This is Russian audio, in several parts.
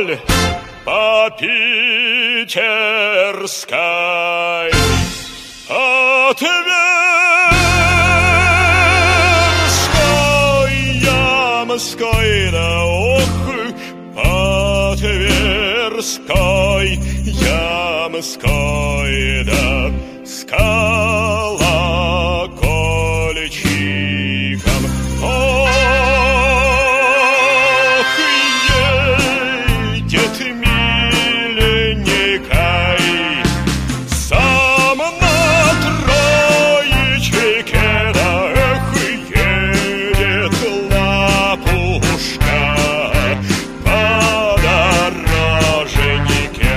вдоль по Питерской, от Тверской, Ямской, да ох, по Тверской, Ямской, да с колокольчиком. Ох, едет миленькой сам на троечке, да эх, едет лапушка по дорожнике.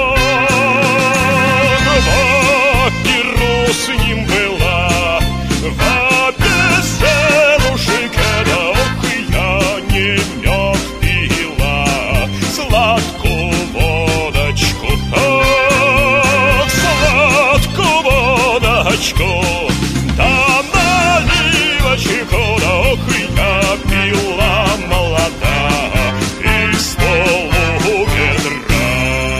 С ним была в веселушке, да ох, я не мед пила, сладкую водочку, ох, сладкую водочку, да наливочку, да ох, я пила молода из полуведра.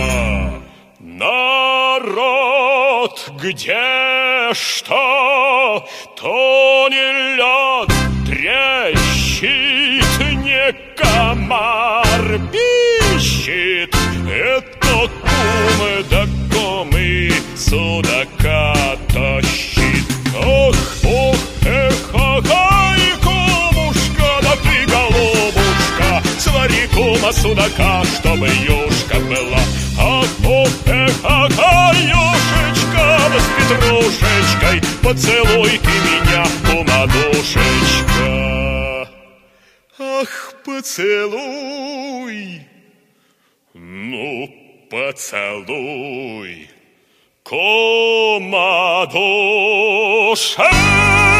Народ, где что, то не лед трещит, не комар пищит, это кумы да комы судака тащит. Ох, ох, эх, ай, кумушка, да ты, голубушка, свари кума судака, чтобы юшка была. Ах, ох, эх, ай, юшечка, да с петрушечкой, поцелуй ты меня, кума-душечка. Ах, поцелуй, ну, поцелуй, кума-душа.